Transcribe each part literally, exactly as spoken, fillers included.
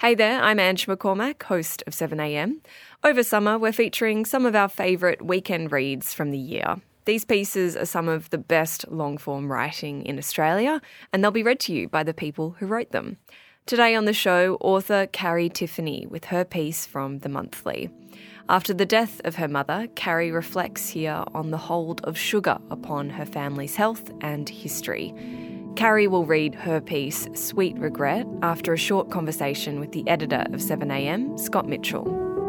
Hey there, I'm Ange McCormack, host of seven a m. Over summer, we're featuring some of our favourite weekend reads from the year. These pieces are some of the best long-form writing in Australia, and they'll be read to you by the people who wrote them. Today on the show, author Carrie Tiffany with her piece from The Monthly. After the death of her mother, Carrie reflects here on the hold of sugar upon her family's health and history. Carrie will read her piece, Sweet Regret, after a short conversation with the editor of seven a m, Scott Mitchell.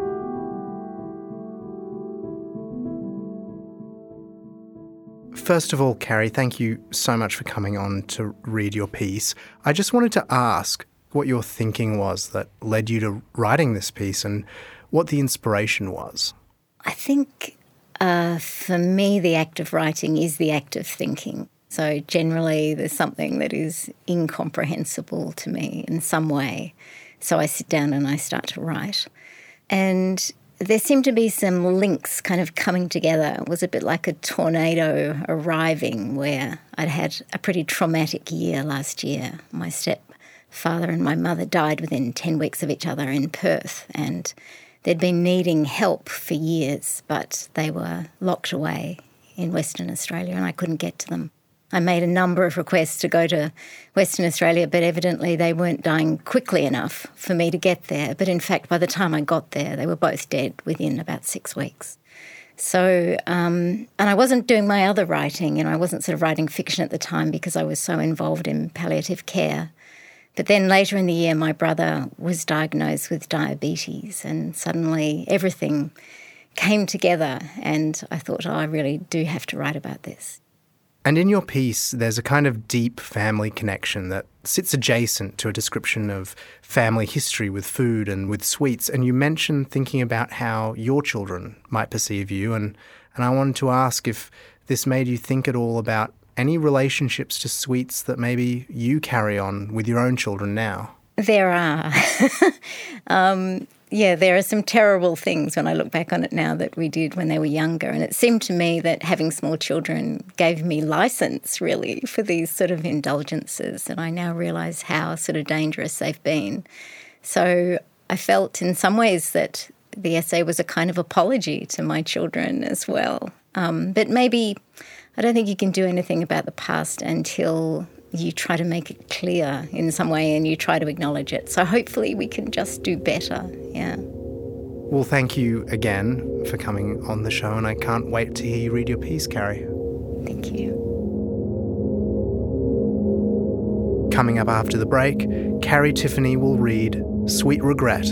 First of all, Carrie, thank you so much for coming on to read your piece. I just wanted to ask what your thinking was that led you to writing this piece and what the inspiration was. I think uh, for me, the act of writing is the act of thinking. So generally there's something that is incomprehensible to me in some way. So I sit down and I start to write. And there seemed to be some links kind of coming together. It was a bit like a tornado arriving where I'd had a pretty traumatic year last year. My stepfather and my mother died within ten weeks of each other in Perth, and they'd been needing help for years, but they were locked away in Western Australia and I couldn't get to them. I made a number of requests to go to Western Australia, but evidently they weren't dying quickly enough for me to get there. But in fact, by the time I got there, they were both dead within about six weeks. So, um, and I wasn't doing my other writing, and I wasn't sort of writing fiction at the time because I was so involved in palliative care. But then later in the year, my brother was diagnosed with diabetes, and suddenly everything came together, and I thought, oh, I really do have to write about this. And in your piece, there's a kind of deep family connection that sits adjacent to a description of family history with food and with sweets. And you mentioned thinking about how your children might perceive you. And, and I wanted to ask if this made you think at all about any relationships to sweets that maybe you carry on with your own children now. There are. um, yeah, there are some terrible things when I look back on it now that we did when they were younger. And it seemed to me that having small children gave me license, really, for these sort of indulgences. And I now realise how sort of dangerous they've been. So I felt in some ways that the essay was a kind of apology to my children as well. Um, but maybe I don't think you can do anything about the past until you try to make it clear in some way and you try to acknowledge it. So hopefully we can just do better, yeah. Well, thank you again for coming on the show, and I can't wait to hear you read your piece, Carrie. Thank you. Coming up after the break, Carrie Tiffany will read Sweet Regret.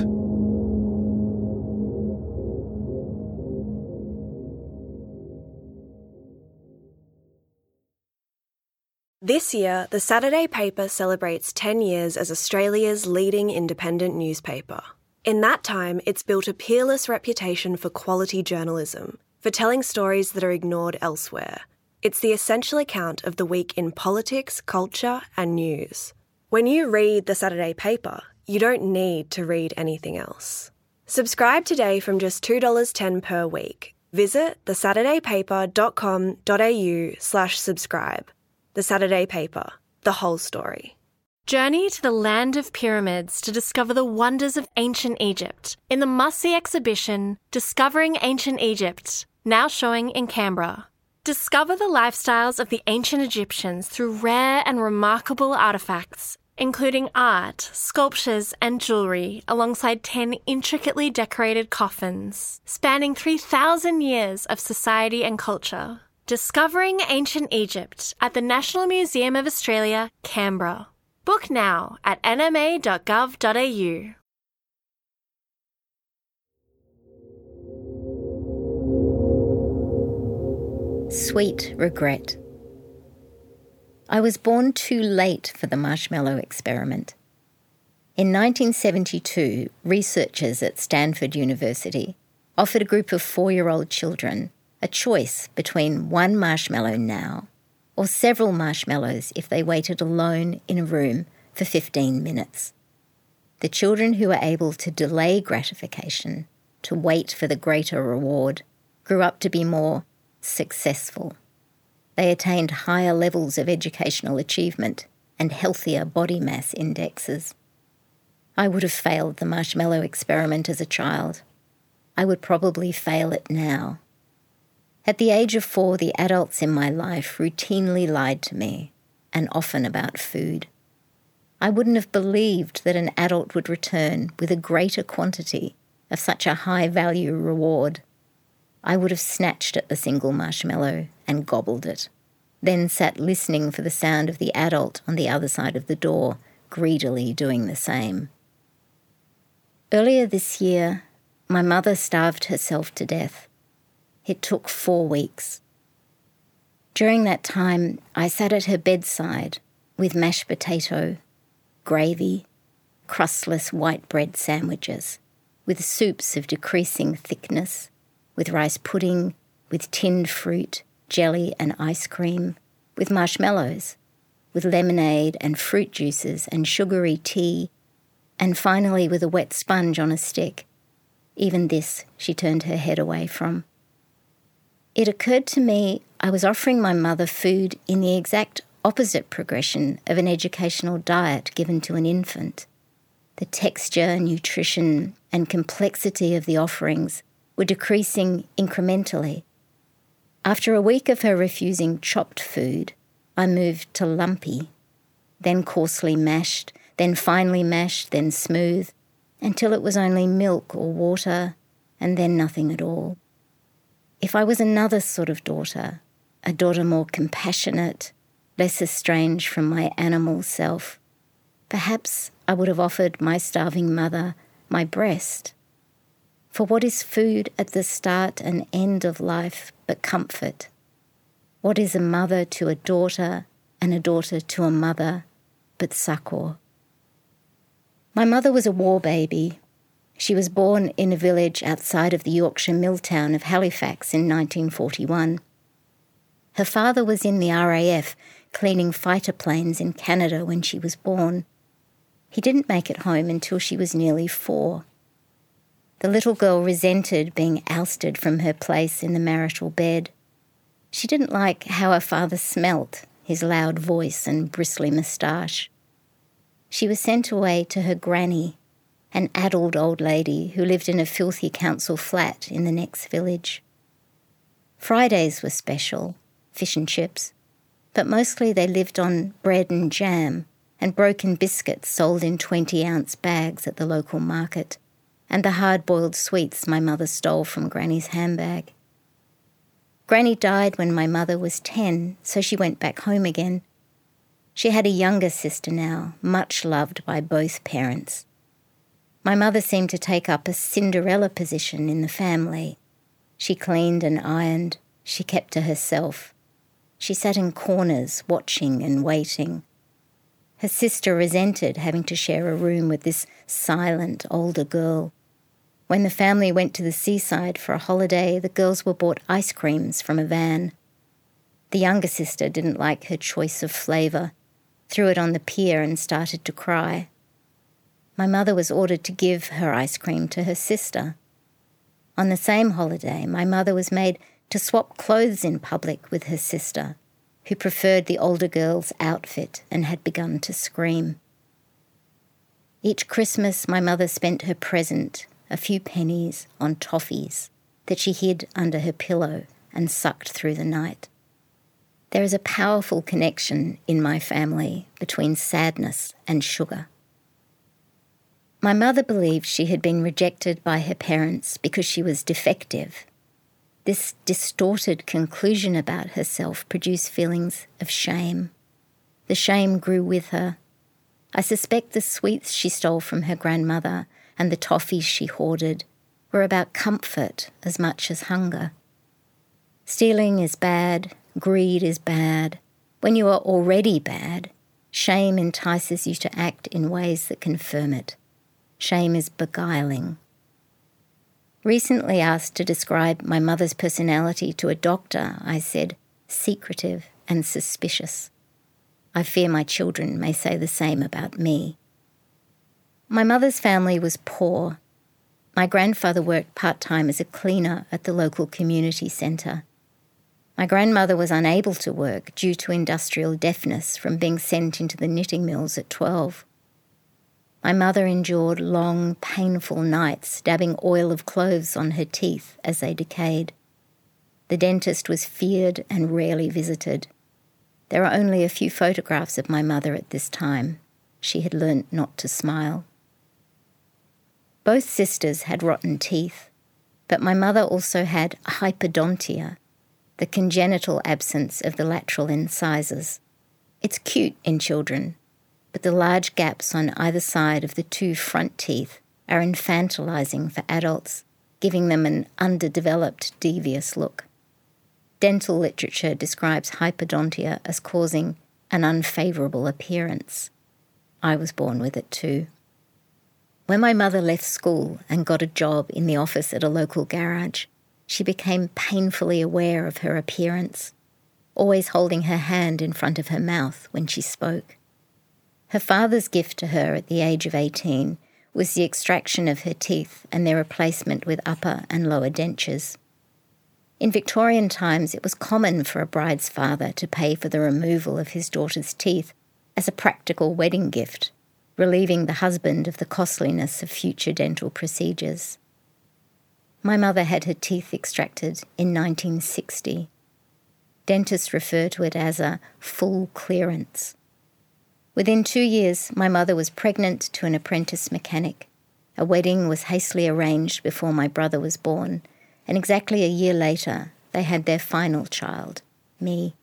This year, the Saturday paper celebrates ten years as Australia's leading independent newspaper. In that time, it's built a peerless reputation for quality journalism, for telling stories that are ignored elsewhere. It's the essential account of the week in politics, culture, and news. When you read the Saturday paper, you don't need to read anything else. Subscribe today from just two dollars ten per week. Visit the saturday paper dot com dot a u slash subscribe. The Saturday Paper, the whole story. Journey to the land of pyramids to discover the wonders of ancient Egypt in the must-see exhibition Discovering Ancient Egypt, now showing in Canberra. Discover the lifestyles of the ancient Egyptians through rare and remarkable artefacts, including art, sculptures and jewellery, alongside ten intricately decorated coffins, spanning three thousand years of society and culture. Discovering Ancient Egypt at the National Museum of Australia, Canberra. Book now at n m a dot gov dot a u. Sweet Regret. I was born too late for the marshmallow experiment. In nineteen seventy-two, researchers at Stanford University offered a group of four-year-old children a choice between one marshmallow now or several marshmallows if they waited alone in a room for fifteen minutes. The children who were able to delay gratification, to wait for the greater reward, grew up to be more successful. They attained higher levels of educational achievement and healthier body mass indexes. I would have failed the marshmallow experiment as a child. I would probably fail it now. At the age of four, the adults in my life routinely lied to me, and often about food. I wouldn't have believed that an adult would return with a greater quantity of such a high-value reward. I would have snatched at the single marshmallow and gobbled it, then sat listening for the sound of the adult on the other side of the door, greedily doing the same. Earlier this year, my mother starved herself to death. It took four weeks. During that time, I sat at her bedside with mashed potato, gravy, crustless white bread sandwiches, with soups of decreasing thickness, with rice pudding, with tinned fruit, jelly and ice cream, with marshmallows, with lemonade and fruit juices and sugary tea, and finally with a wet sponge on a stick. Even this she turned her head away from. It occurred to me I was offering my mother food in the exact opposite progression of an educational diet given to an infant. The texture, nutrition, and complexity of the offerings were decreasing incrementally. After a week of her refusing chopped food, I moved to lumpy, then coarsely mashed, then finely mashed, then smooth, until it was only milk or water, and then nothing at all. If I was another sort of daughter, a daughter more compassionate, less estranged from my animal self, perhaps I would have offered my starving mother my breast. For what is food at the start and end of life but comfort? What is a mother to a daughter and a daughter to a mother but succour? My mother was a war baby. She was born in a village outside of the Yorkshire mill town of Halifax in nineteen forty-one. Her father was in the R A F cleaning fighter planes in Canada when she was born. He didn't make it home until she was nearly four. The little girl resented being ousted from her place in the marital bed. She didn't like how her father smelt, his loud voice and bristly moustache. She was sent away to her granny, an addled old lady who lived in a filthy council flat in the next village. Fridays were special, fish and chips, but mostly they lived on bread and jam and broken biscuits sold in twenty-ounce bags at the local market, and the hard-boiled sweets my mother stole from Granny's handbag. Granny died when my mother was ten, so she went back home again. She had a younger sister now, much loved by both parents. My mother seemed to take up a Cinderella position in the family. She cleaned and ironed. She kept to herself. She sat in corners, watching and waiting. Her sister resented having to share a room with this silent, older girl. When the family went to the seaside for a holiday, the girls were bought ice creams from a van. The younger sister didn't like her choice of flavour, threw it on the pier and started to cry. My mother was ordered to give her ice cream to her sister. On the same holiday, my mother was made to swap clothes in public with her sister, who preferred the older girl's outfit and had begun to scream. Each Christmas, my mother spent her present, a few pennies, on toffees that she hid under her pillow and sucked through the night. There is a powerful connection in my family between sadness and sugar. My mother believed she had been rejected by her parents because she was defective. This distorted conclusion about herself produced feelings of shame. The shame grew with her. I suspect the sweets she stole from her grandmother and the toffees she hoarded were about comfort as much as hunger. Stealing is bad, greed is bad. When you are already bad, shame entices you to act in ways that confirm it. Shame is beguiling. Recently asked to describe my mother's personality to a doctor, I said, secretive and suspicious. I fear my children may say the same about me. My mother's family was poor. My grandfather worked part-time as a cleaner at the local community centre. My grandmother was unable to work due to industrial deafness from being sent into the knitting mills at twelve. My mother endured long, painful nights, dabbing oil of cloves on her teeth as they decayed. The dentist was feared and rarely visited. There are only a few photographs of my mother at this time. She had learnt not to smile. Both sisters had rotten teeth, but my mother also had hypodontia, the congenital absence of the lateral incisors. It's cute in children, but the large gaps on either side of the two front teeth are infantilizing for adults, giving them an underdeveloped, devious look. Dental literature describes hypodontia as causing an unfavourable appearance. I was born with it too. When my mother left school and got a job in the office at a local garage, she became painfully aware of her appearance, always holding her hand in front of her mouth when she spoke. Her father's gift to her at the age of eighteen was the extraction of her teeth and their replacement with upper and lower dentures. In Victorian times, it was common for a bride's father to pay for the removal of his daughter's teeth as a practical wedding gift, relieving the husband of the costliness of future dental procedures. My mother had her teeth extracted in nineteen sixty. Dentists refer to it as a full clearance. Within two years, my mother was pregnant to an apprentice mechanic. A wedding was hastily arranged before my brother was born, and exactly a year later, they had their final child, me.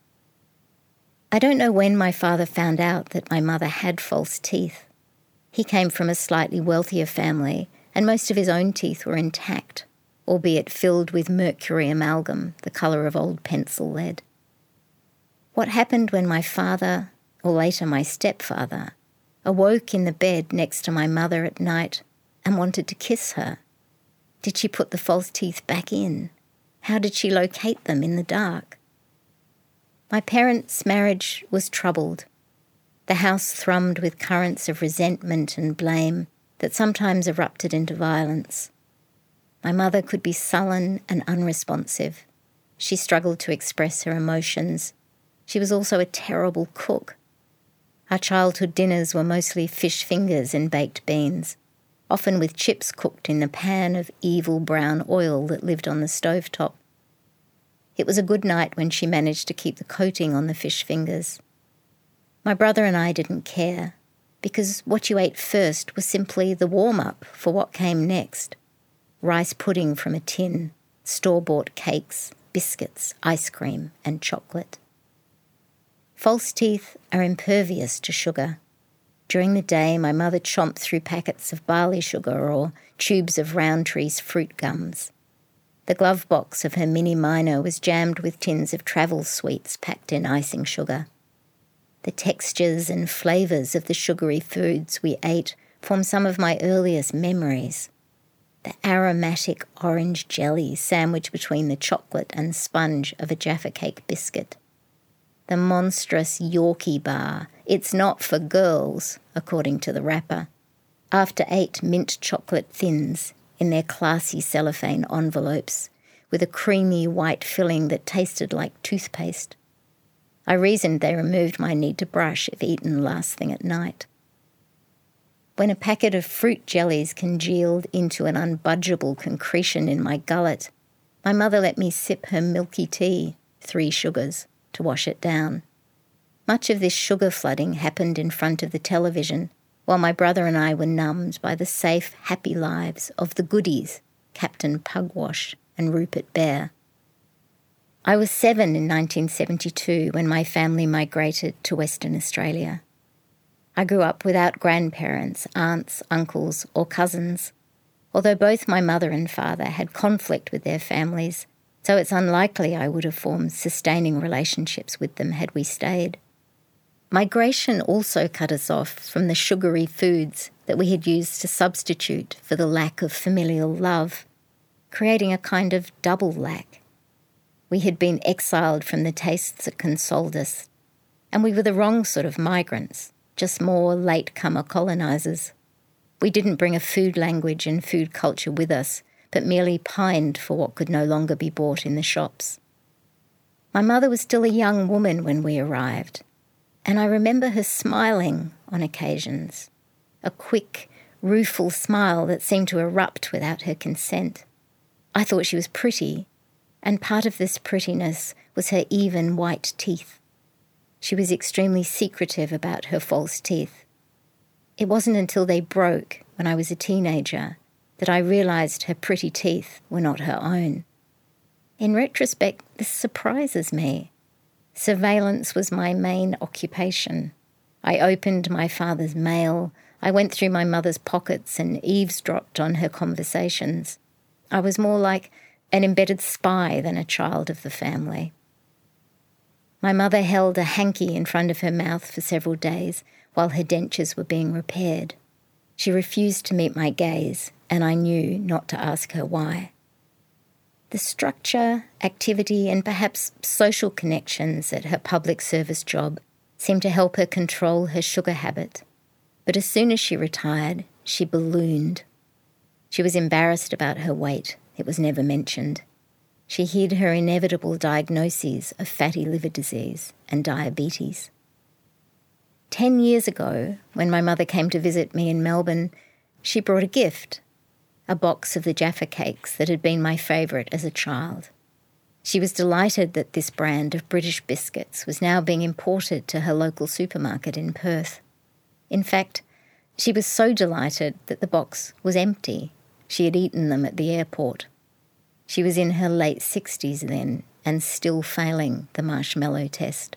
I don't know when my father found out that my mother had false teeth. He came from a slightly wealthier family, and most of his own teeth were intact, albeit filled with mercury amalgam, the colour of old pencil lead. What happened when my father, or later my stepfather, awoke in the bed next to my mother at night and wanted to kiss her? Did she put the false teeth back in? How did she locate them in the dark? My parents' marriage was troubled. The house thrummed with currents of resentment and blame that sometimes erupted into violence. My mother could be sullen and unresponsive. She struggled to express her emotions. She was also a terrible cook. Our childhood dinners were mostly fish fingers and baked beans, often with chips cooked in the pan of evil brown oil that lived on the stovetop. It was a good night when she managed to keep the coating on the fish fingers. My brother and I didn't care, because what you ate first was simply the warm-up for what came next. Rice pudding from a tin, store-bought cakes, biscuits, ice cream, and chocolate. False teeth are impervious to sugar. During the day, my mother chomped through packets of barley sugar or tubes of Rowntree's fruit gums. The glove box of her mini minor was jammed with tins of travel sweets packed in icing sugar. The textures and flavours of the sugary foods we ate form some of my earliest memories. The aromatic orange jelly sandwiched between the chocolate and sponge of a Jaffa Cake biscuit. The monstrous Yorkie bar, it's not for girls, according to the wrapper. After eight mint chocolate thins in their classy cellophane envelopes, with a creamy white filling that tasted like toothpaste. I reasoned they removed my need to brush if eaten last thing at night. When a packet of fruit jellies congealed into an unbudgeable concretion in my gullet, my mother let me sip her milky tea, three sugars, to wash it down. Much of this sugar flooding happened in front of the television, while my brother and I were numbed by the safe, happy lives of the goodies, Captain Pugwash and Rupert Bear. I was seven in nineteen seventy-two when my family migrated to Western Australia. I grew up without grandparents, aunts, uncles, or cousins, although both my mother and father had conflict with their families, so it's unlikely I would have formed sustaining relationships with them had we stayed. Migration also cut us off from the sugary foods that we had used to substitute for the lack of familial love, creating a kind of double lack. We had been exiled from the tastes that consoled us, and we were the wrong sort of migrants, just more late-comer colonisers. We didn't bring a food language and food culture with us, but merely pined for what could no longer be bought in the shops. My mother was still a young woman when we arrived, and I remember her smiling on occasions. a quick, rueful smile that seemed to erupt without her consent. I thought she was pretty, and part of this prettiness was her even white teeth. She was extremely secretive about her false teeth. It wasn't until they broke, when I was a teenager, that I realised her pretty teeth were not her own. In retrospect, this surprises me. Surveillance was my main occupation. I opened my father's mail, I went through my mother's pockets and eavesdropped on her conversations. I was more like an embedded spy than a child of the family. My mother held a hanky in front of her mouth for several days while her dentures were being repaired. She refused to meet my gaze, and I knew not to ask her why. The structure, activity, and perhaps social connections at her public service job seemed to help her control her sugar habit. But as soon as she retired, she ballooned. She was embarrassed about her weight. It was never mentioned. She hid her inevitable diagnoses of fatty liver disease and diabetes. Ten years ago, when my mother came to visit me in Melbourne, she brought a gift, a box of the Jaffa cakes that had been my favourite as a child. She was delighted that this brand of British biscuits was now being imported to her local supermarket in Perth. In fact, she was so delighted that the box was empty. She had eaten them at the airport. She was in her late sixties then and still failing the marshmallow test.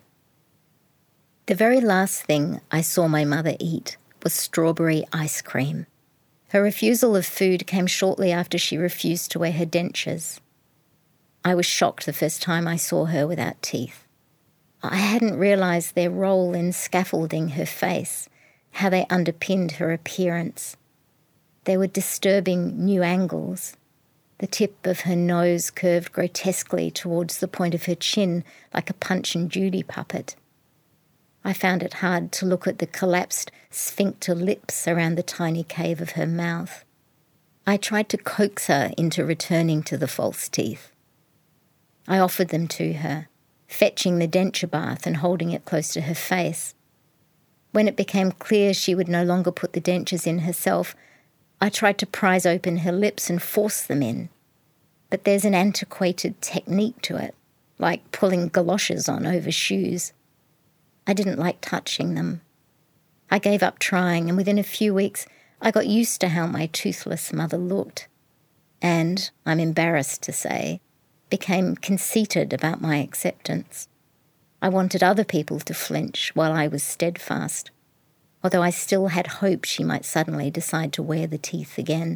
The very last thing I saw my mother eat was strawberry ice cream. Her refusal of food came shortly after she refused to wear her dentures. I was shocked the first time I saw her without teeth. I hadn't realised their role in scaffolding her face, how they underpinned her appearance. They were disturbing new angles. The tip of her nose curved grotesquely towards the point of her chin like a Punch and Judy puppet. I found it hard to look at the collapsed sphincter lips around the tiny cave of her mouth. I tried to coax her into returning to the false teeth. I offered them to her, fetching the denture bath and holding it close to her face. When it became clear she would no longer put the dentures in herself, I tried to prise open her lips and force them in. But there's an antiquated technique to it, like pulling galoshes on over shoes. I didn't like touching them. I gave up trying, and within a few weeks I got used to how my toothless mother looked, and, I'm embarrassed to say, became conceited about my acceptance. I wanted other people to flinch while I was steadfast, although I still had hope she might suddenly decide to wear the teeth again.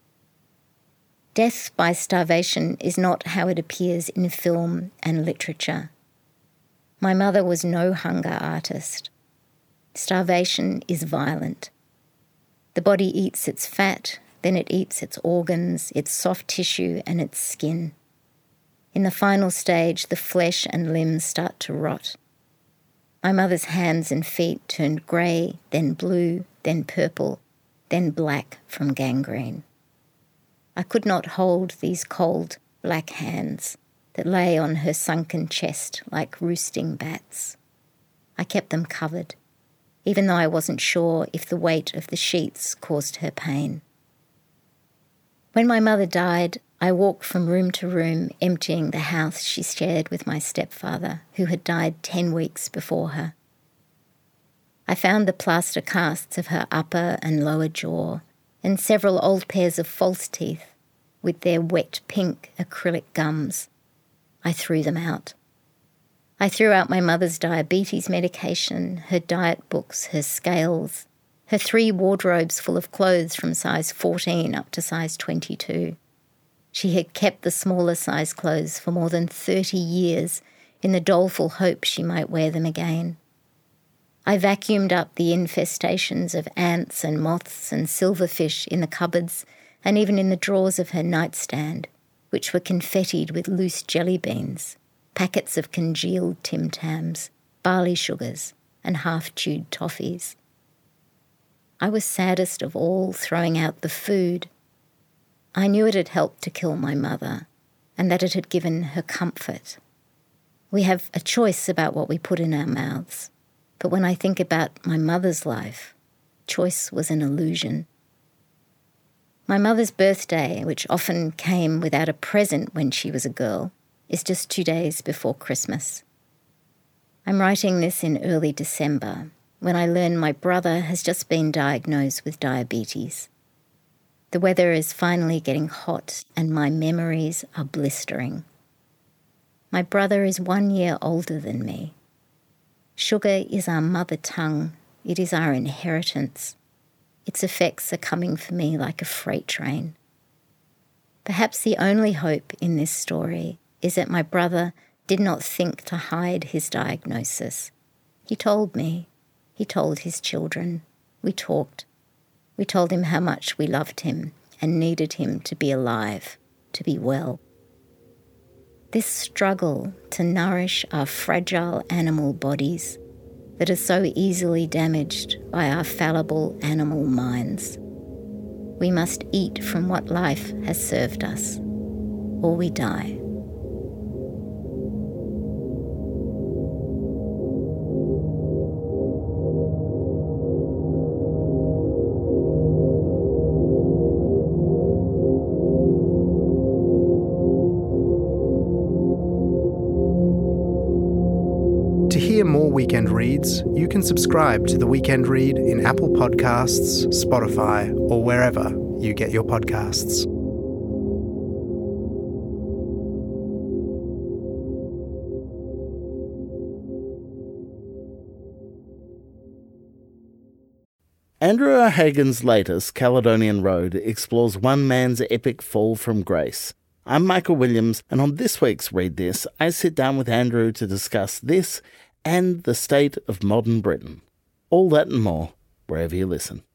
Death by starvation is not how it appears in film and literature. My mother was no hunger artist. Starvation is violent. The body eats its fat, then it eats its organs, its soft tissue and its skin. In the final stage, the flesh and limbs start to rot. My mother's hands and feet turned grey, then blue, then purple, then black from gangrene. I could not hold these cold, black hands that lay on her sunken chest like roosting bats. I kept them covered, even though I wasn't sure if the weight of the sheets caused her pain. When my mother died, I walked from room to room, emptying the house she shared with my stepfather, who had died ten weeks before her. I found the plaster casts of her upper and lower jaw, and several old pairs of false teeth, with their wet pink acrylic gums. I threw them out. I threw out my mother's diabetes medication, her diet books, her scales, her three wardrobes full of clothes from size fourteen up to size twenty-two. She had kept the smaller size clothes for more than thirty years in the doleful hope she might wear them again. I vacuumed up the infestations of ants and moths and silverfish in the cupboards and even in the drawers of her nightstand, which were confettied with loose jelly beans, packets of congealed Tim Tams, barley sugars, and half-chewed toffees. I was saddest of all throwing out the food. I knew it had helped to kill my mother, and that it had given her comfort. We have a choice about what we put in our mouths, but when I think about my mother's life, choice was an illusion. My mother's birthday, which often came without a present when she was a girl, is just two days before Christmas. I'm writing this in early December, when I learn my brother has just been diagnosed with diabetes. The weather is finally getting hot and my memories are blistering. My brother is one year older than me. Sugar is our mother tongue. It is our inheritance. Its effects are coming for me like a freight train. Perhaps the only hope in this story is that my brother did not think to hide his diagnosis. He told me. He told his children. We talked. We told him how much we loved him and needed him to be alive, to be well. This struggle to nourish our fragile animal bodies that are so easily damaged by our fallible animal minds. We must eat from what life has served us, or we die. To hear more Weekend Reads, you can subscribe to The Weekend Read in Apple Podcasts, Spotify, or wherever you get your podcasts. Andrew O'Hagan's latest, Caledonian Road, explores one man's epic fall from grace. I'm Michael Williams, and on this week's Read This, I sit down with Andrew to discuss this and the state of modern Britain. All that and more, wherever you listen.